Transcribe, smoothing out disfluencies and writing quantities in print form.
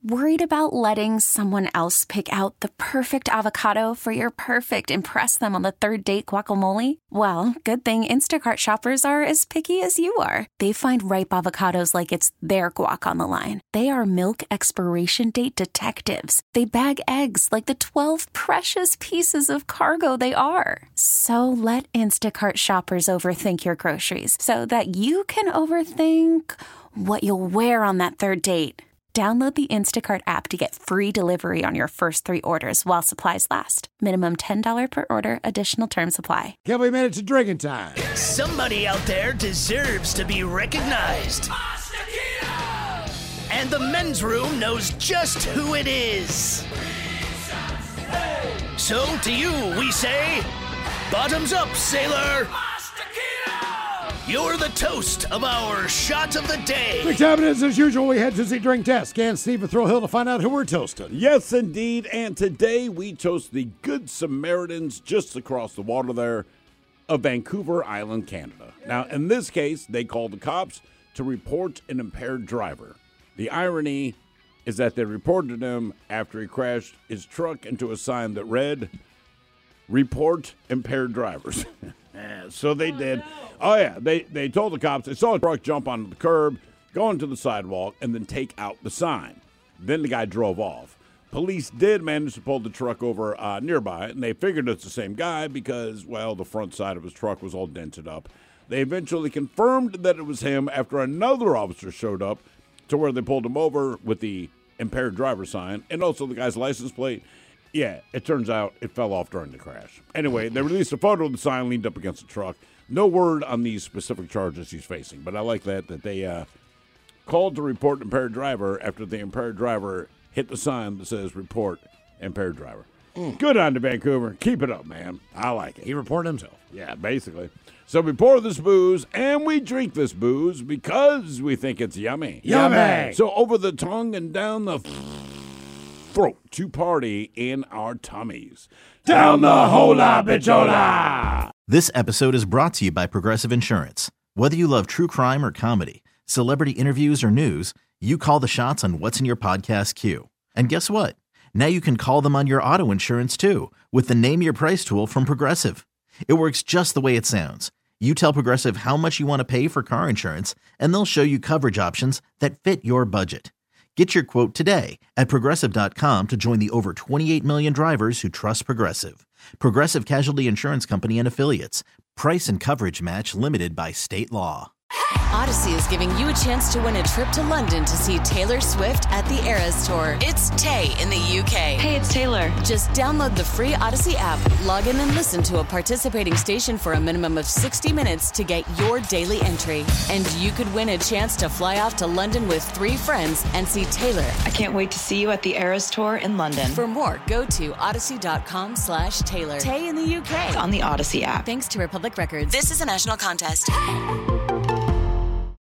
Worried about letting someone else pick out the perfect avocado for your perfect impress them on the third date guacamole? Well, good thing Instacart shoppers are as picky as you are. They find ripe avocados like it's their guac on the line. They are milk expiration date detectives. They bag eggs like the 12 precious pieces of cargo they are. So let Instacart shoppers overthink your groceries so that you can overthink what you'll wear on that third date. Download the Instacart app to get free delivery on your first 3 orders while supplies last. Minimum $10 per order. Additional terms apply. Can't we made it to drinking time? Somebody out there deserves to be recognized. And the men's room knows just who it is. So to you we say, bottoms up, sailor. You're the toast of our shot of the day. Drink time it is. As usual, we head to the drink test. Scan Steve and Thrill Hill to find out who we're toasting. Yes, indeed. And today we toast the Good Samaritans just across the water there of Vancouver Island, Canada. Now, in this case, they called the cops to report an impaired driver. The irony is that they reported him after he crashed his truck into a sign that read, "Report impaired drivers." So they did. Oh, yeah. They told the cops they saw a truck jump onto the curb, go onto the sidewalk, and then take out the sign. Then the guy drove off. Police did manage to pull the truck over nearby, and they figured it's the same guy because, well, the front side of his truck was all dented up. They eventually confirmed that it was him after another officer showed up to where they pulled him over with the impaired driver sign and also the guy's license plate. Yeah, it turns out it fell off during the crash. Anyway, they released a photo of the sign leaned up against the truck. No word on these specific charges he's facing, but I like that they called to report an impaired driver after the impaired driver hit the sign that says report impaired driver. Good on to Vancouver. Keep it up, man. I like it. He reported himself. Yeah, basically. So we pour this booze and we drink this booze because we think it's yummy. Yummy! So over the tongue and down the throat to party in our tummies. Down the hola bichola! This episode is brought to you by Progressive Insurance. Whether you love true crime or comedy, celebrity interviews or news, you call the shots on what's in your podcast queue. And guess what? Now you can call them on your auto insurance too with the Name Your Price tool from Progressive. It works just the way it sounds. You tell Progressive how much you want to pay for car insurance, and they'll show you coverage options that fit your budget. Get your quote today at Progressive.com to join the over 28 million drivers who trust Progressive. Progressive Casualty Insurance Company and Affiliates. Price and coverage match limited by state law. Odyssey is giving you a chance to win a trip to London to see Taylor Swift at the Eras Tour. It's Tay in the UK. Hey, it's Taylor. Just download the free Odyssey app, log in and listen to a participating station for a minimum of 60 minutes to get your daily entry. And you could win a chance to fly off to London with 3 friends and see Taylor. I can't wait to see you at the Eras Tour in London. For more, go to odyssey.com/Taylor. Tay in the UK. It's on the Odyssey app. Thanks to Republic Records. This is a national contest.